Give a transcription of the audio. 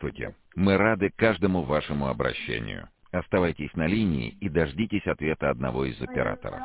Здравствуйте. Мы рады каждому вашему обращению. Оставайтесь на линии и дождитесь ответа одного из операторов.